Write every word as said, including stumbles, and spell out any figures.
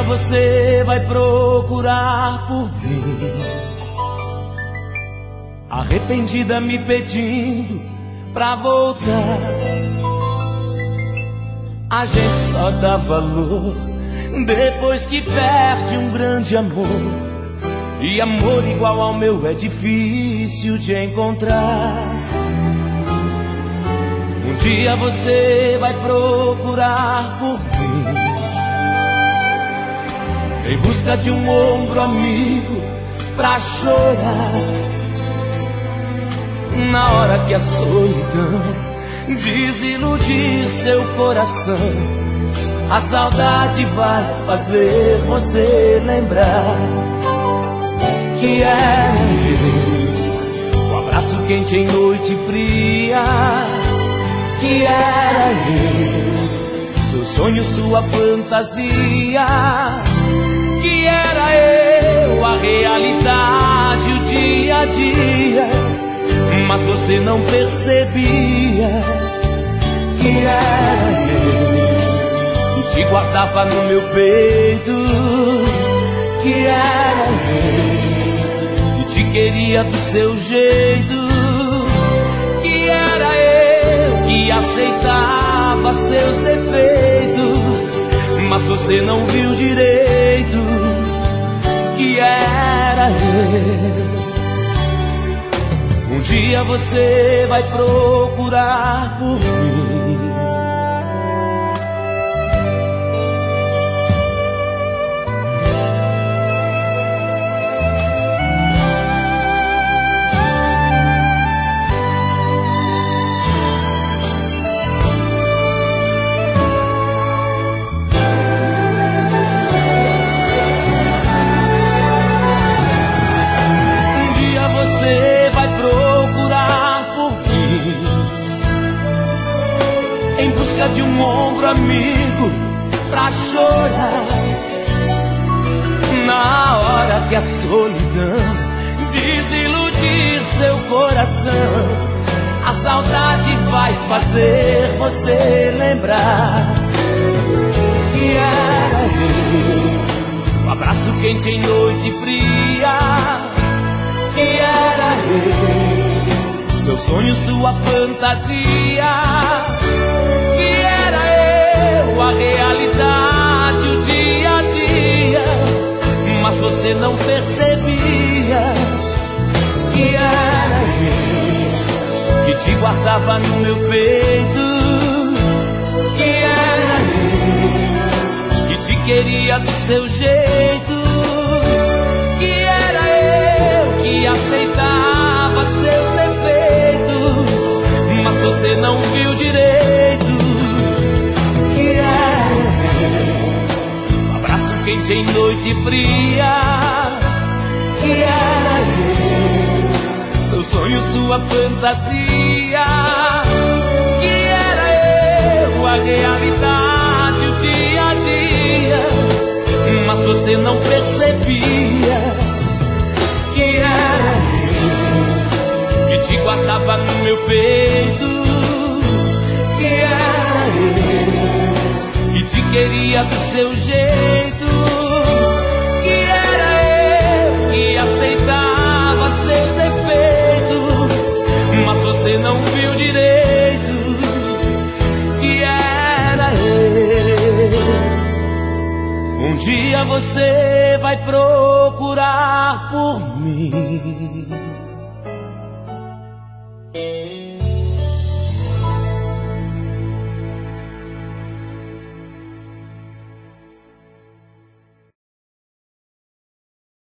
você vai procurar por mim, arrependida me pedindo pra voltar. A gente só dá valor depois que perde um grande amor, e amor igual ao meu é difícil de encontrar. Um dia você vai procurar por mim, em busca de um ombro amigo pra chorar. Na hora que a solidão desiludir seu coração, a saudade vai fazer você lembrar que era eu, o abraço quente em noite fria. Que era eu, seu sonho, sua fantasia. Que era eu, a realidade, o dia a dia, mas você não percebia. Que era eu, e te guardava no meu peito. Que era eu, e te queria do seu jeito. Que era eu, que aceitava seus defeitos, mas você não viu direito. Que era eu. Um dia você vai procurar por mim, em busca de um ombro amigo pra chorar. Na hora que a solidão desiludir seu coração, a saudade vai fazer você lembrar. Que era eu, o abraço quente em noite fria. Que era eu, seu sonho, sua fantasia. Que era eu, a realidade, o dia a dia, mas você não percebia. Que era eu, que te guardava no meu peito. Que era eu, que te queria do seu jeito. Que era eu, que aceitava seus defeitos, mas você não viu direito. Que era eu, um abraço quente em noite fria. Que era eu, seu sonho, sua fantasia. Que era eu, a realidade, o dia a dia, mas você não percebia. Que era eu, que te guardava no meu peito. Que era eu, que te queria do seu jeito. Que era eu, que aceitava seus defeitos, mas você não viu direito. Que era eu. Um dia você vai procurar por mim.